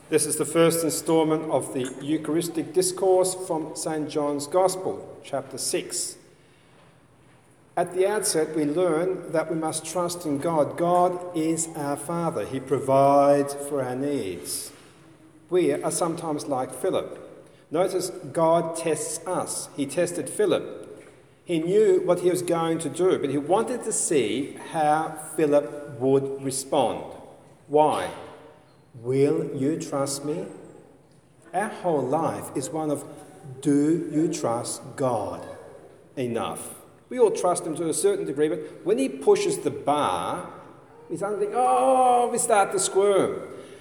This is the first instalment of the Eucharistic Discourse from St. John's Gospel, chapter 6. At the outset, we learn that we must trust in God. God is our Father. He provides for our needs. We are sometimes like Philip. Notice God tests us. He tested Philip. He knew what he was going to do, but he wanted to see how Philip would respond. Why? Will you trust me? Our whole life is one of, do you trust God enough? We all trust him to a certain degree, but when he pushes the bar, we start to think, we start to squirm.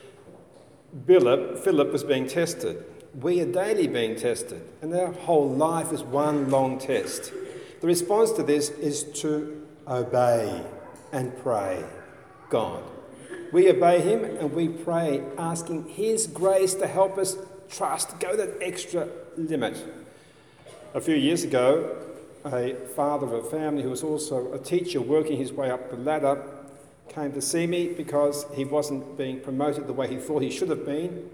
Philip was being tested. We are daily being tested, and our whole life is one long test. The response to this is to obey and pray God. We obey him and we pray, asking his grace to help us trust, go that extra limit. A few years ago, a father of a family who was also a teacher working his way up the ladder came to see me because he wasn't being promoted the way he thought he should have been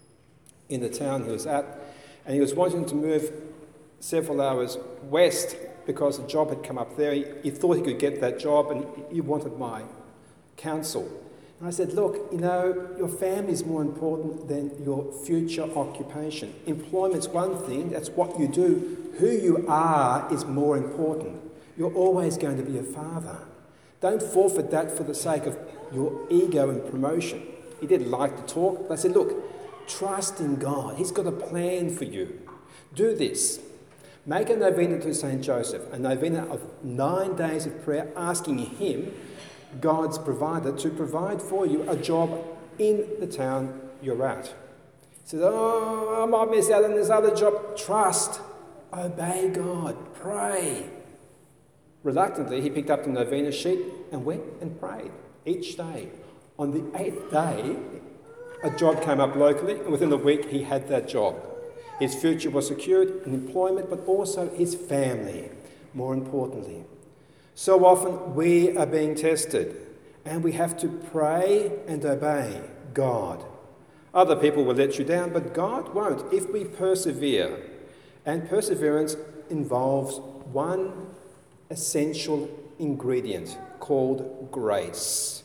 in the town he was at, and he was wanting to move several hours west because a job had come up there. He thought he could get that job and he wanted my counsel. And I said, look, your family is more important than your future occupation. Employment's one thing, that's what you do. Who you are is more important. You're always going to be a father. Don't forfeit that for the sake of your ego and promotion. He didn't like to talk, but I said, look, trust in God. He's got a plan for you. Do this. Make a novena to St. Joseph, a novena of 9 days of prayer, asking him, God's provider, to provide for you a job in the town you're at. He says, I might miss out on this other job. Trust, obey God, pray. Reluctantly, he picked up the novena sheet and went and prayed each day. On the 8th day, a job came up locally, and within a week he had that job. His future was secured in employment, but also his family, more importantly. So often we are being tested, and we have to pray and obey God. Other people will let you down, but God won't if we persevere. And perseverance involves one essential ingredient called grace.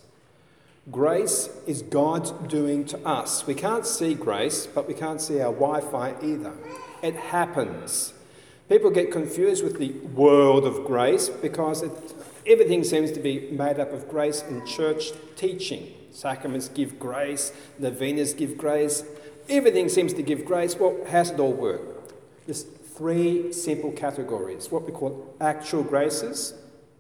Grace is God's doing to us. We can't see grace, but we can't see our Wi-Fi either. It happens. People get confused with the world of grace because everything seems to be made up of grace in church teaching. Sacraments give grace, novenas give grace. Everything seems to give grace. Well, how does it all work? There's 3 simple categories, what we call actual graces,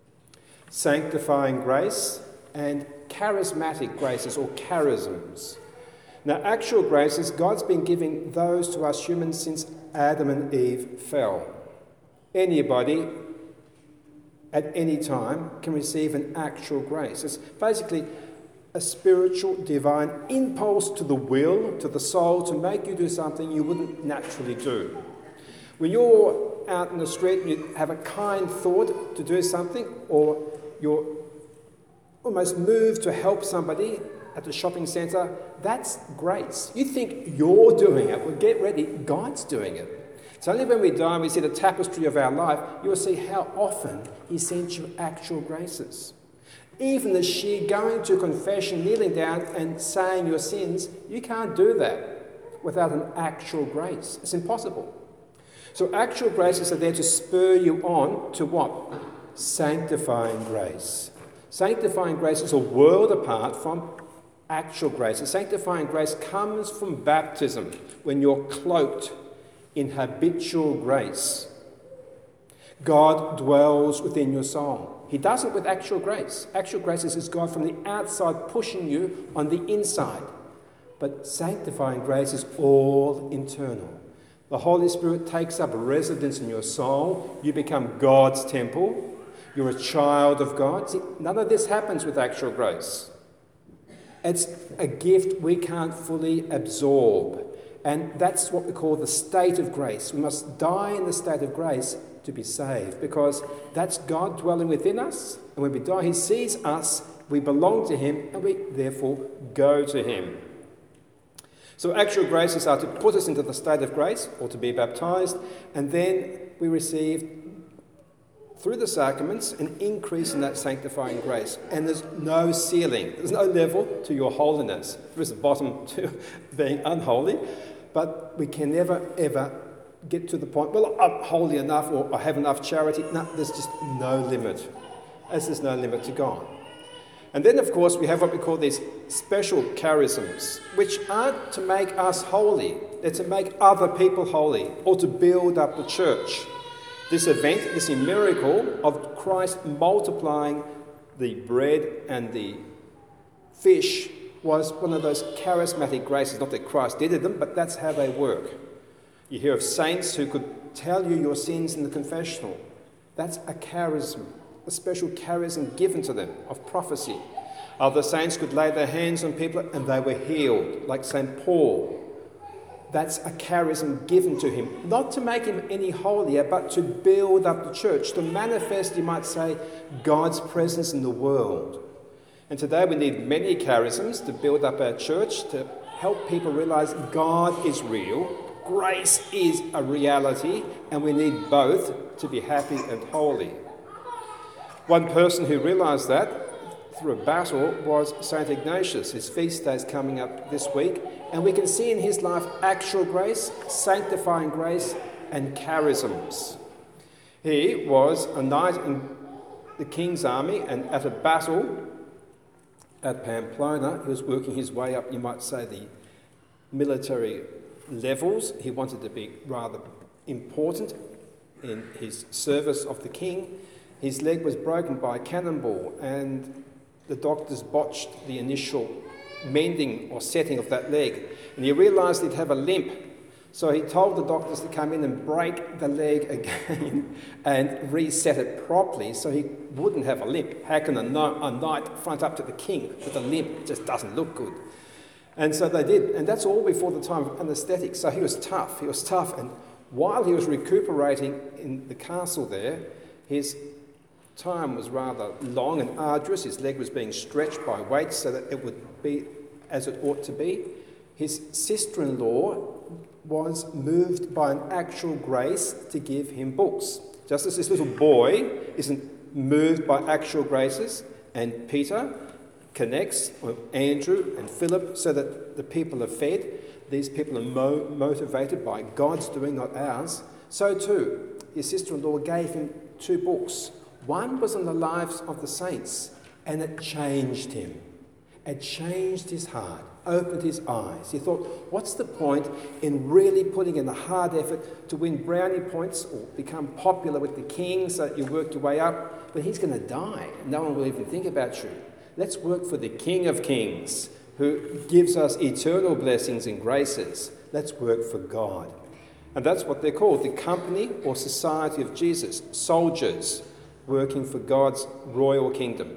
sanctifying grace, and charismatic graces or charisms. Now, actual graces, God's been giving those to us humans since Adam and Eve fell. Anybody at any time can receive an actual grace. It's basically a spiritual, divine impulse to the will, to the soul, to make you do something you wouldn't naturally do. When you're out in the street and you have a kind thought to do something, or you're almost moved to help somebody at the shopping centre, that's grace. You think you're doing it. Well, get ready, God's doing it. It's only when we die and we see the tapestry of our life, you will see how often he sends you actual graces. Even the sheer going to confession, kneeling down and saying your sins, you can't do that without an actual grace. It's impossible. So actual graces are there to spur you on to what? Sanctifying grace. Sanctifying grace is a world apart from actual grace. And sanctifying grace comes from baptism, when you're cloaked in habitual grace. God dwells within your soul. He does it with actual grace. Actual grace is God from the outside pushing you on the inside. But sanctifying grace is all internal. The Holy Spirit takes up residence in your soul. You become God's temple. You're a child of God. See, none of this happens with actual grace. It's a gift we can't fully absorb. And that's what we call the state of grace. We must die in the state of grace to be saved, because that's God dwelling within us. And when we die, he sees us, we belong to him, and we therefore go to him. So actual graces are to put us into the state of grace or to be baptised, and then we receive, through the sacraments, an increase in that sanctifying grace. And there's no ceiling, there's no level to your holiness. There is a bottom to being unholy, but we can never, ever get to the point, well, I'm holy enough or I have enough charity. No, there's just no limit, as there's no limit to God. And then, of course, we have what we call these special charisms, which aren't to make us holy. They're to make other people holy or to build up the church. This event, this miracle of Christ multiplying the bread and the fish, was one of those charismatic graces. Not that Christ did them, but that's how they work. You hear of saints who could tell you your sins in the confessional. That's a charism, a special charism given to them of prophecy. Other saints could lay their hands on people and they were healed, like St. Paul. That's a charism given to him, not to make him any holier, but to build up the church, to manifest, you might say, God's presence in the world. And today we need many charisms to build up our church, to help people realise God is real, grace is a reality, and we need both to be happy and holy. One person who realised that through a battle was St. Ignatius. His feast day is coming up this week, and we can see in his life actual grace, sanctifying grace, and charisms. He was a knight in the king's army, and at a battle at Pamplona, he was working his way up, you might say, the military levels. He wanted to be rather important in his service of the king. His leg was broken by a cannonball, and the doctors botched the initial mending or setting of that leg. And he realised he'd have a limp. So he told the doctors to come in and break the leg again and reset it properly so he wouldn't have a limp. How can a knight front up to the king with a limp? It just doesn't look good. And so they did. And that's all before the time of anaesthetic. So he was tough. And while he was recuperating in the castle there, his time was rather long and arduous. His leg was being stretched by weights so that it would be as it ought to be. His sister-in-law was moved by an actual grace to give him books. Just as this little boy isn't moved by actual graces, and Peter connects with Andrew and Philip so that the people are fed. These people are motivated by God's doing, not ours. So too, his sister-in-law gave him 2 books. One was on the lives of the saints, and it changed him. It changed his heart, opened his eyes. He thought, what's the point in really putting in the hard effort to win brownie points or become popular with the king so that you work your way up? But he's going to die. No one will even think about you. Let's work for the King of Kings, who gives us eternal blessings and graces. Let's work for God. And that's what they're called, the company or society of Jesus, soldiers working for God's royal kingdom.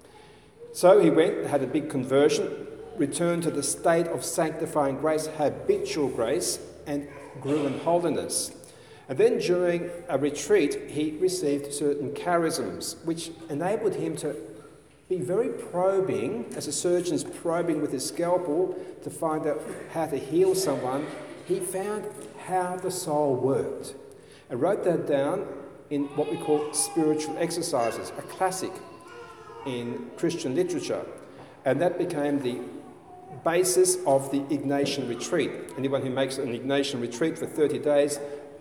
So he went, had a big conversion, returned to the state of sanctifying grace, habitual grace, and grew in holiness. And then during a retreat, he received certain charisms, which enabled him to be very probing, as a surgeon's probing with his scalpel to find out how to heal someone. He found how the soul worked and wrote that down in what we call spiritual exercises, a classic in Christian literature. And that became the basis of the Ignatian retreat. Anyone who makes an Ignatian retreat for 30 days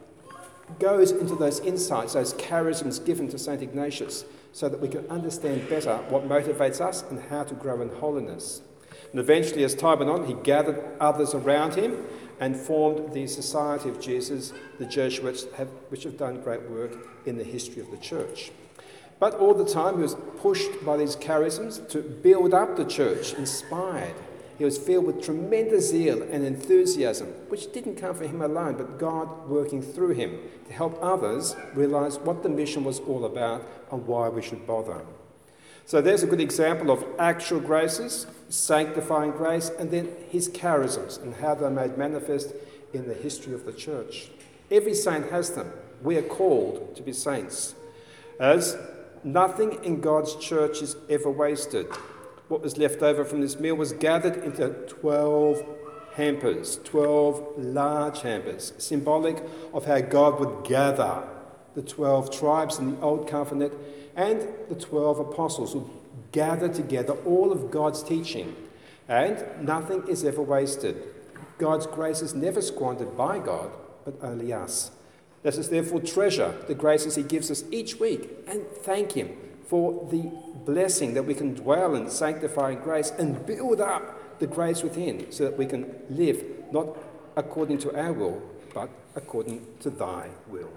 goes into those insights, those charisms given to St. Ignatius, so that we can understand better what motivates us and how to grow in holiness. And eventually, as time went on, he gathered others around him and formed the Society of Jesus, the Jesuits, which have done great work in the history of the church. But all the time, he was pushed by these charisms to build up the church, inspired. He was filled with tremendous zeal and enthusiasm, which didn't come from him alone, but God working through him to help others realise what the mission was all about and why we should bother. So there's a good example of actual graces, sanctifying grace, and then his charisms and how they're made manifest in the history of the church. Every saint has them. We are called to be saints, as nothing in God's church is ever wasted. What was left over from this meal was gathered into 12 hampers, 12 large hampers, symbolic of how God would gather the 12 tribes in the Old Covenant and the 12 apostles would gather together all of God's teaching. And nothing is ever wasted. God's grace is never squandered by God, but only us. Let us therefore treasure the graces he gives us each week and thank him for the blessing that we can dwell in sanctifying grace and build up the grace within so that we can live not according to our will, but according to thy will.